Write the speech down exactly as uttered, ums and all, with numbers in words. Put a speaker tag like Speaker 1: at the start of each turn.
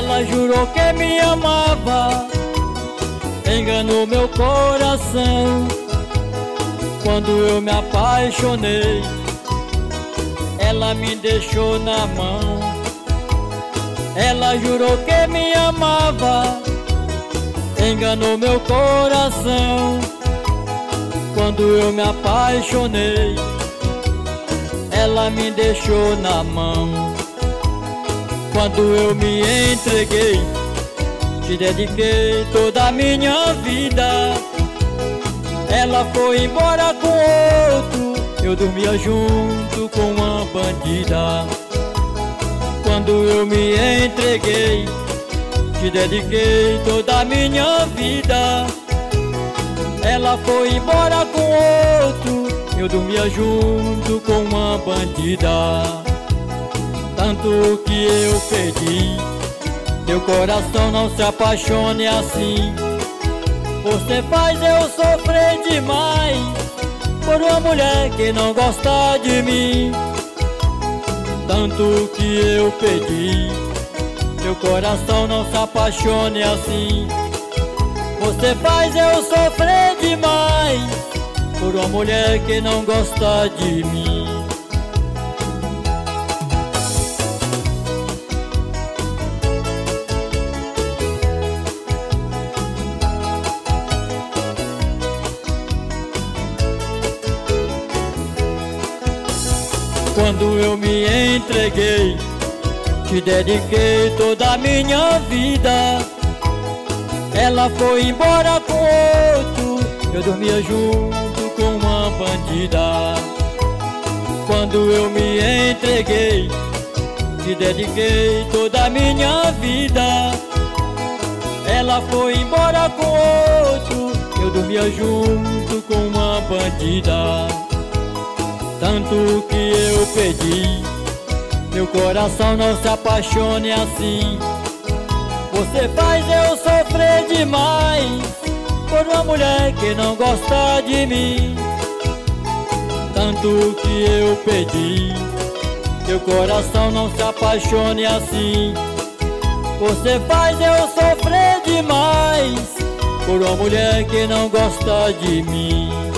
Speaker 1: Ela jurou que me amava, enganou meu coração. Quando eu me apaixonei, ela me deixou na mão. Ela jurou que me amava, enganou meu coração. Quando eu me apaixonei, ela me deixou na mão. Quando eu me entreguei, te dediquei toda a minha vida, ela foi embora com outro, eu dormia junto com uma bandida. Quando eu me entreguei, te dediquei toda a minha vida, ela foi embora com outro, eu dormia junto com uma bandida. Tanto que eu perdi, teu coração não se apaixone assim. Você faz eu sofrer demais por uma mulher que não gosta de mim. Tanto que eu perdi, teu coração não se apaixone assim. Você faz eu sofrer demais por uma mulher que não gosta de mim. Quando eu me entreguei, te dediquei toda a minha vida, ela foi embora com outro, eu dormia junto com uma bandida. Quando eu me entreguei, te dediquei toda a minha vida, ela foi embora com outro, eu dormia junto com uma bandida. Tanto que eu pedi, meu coração não se apaixone assim. Você faz eu sofrer demais por uma mulher que não gosta de mim. Tanto que eu pedi, meu coração não se apaixone assim. Você faz eu sofrer demais por uma mulher que não gosta de mim.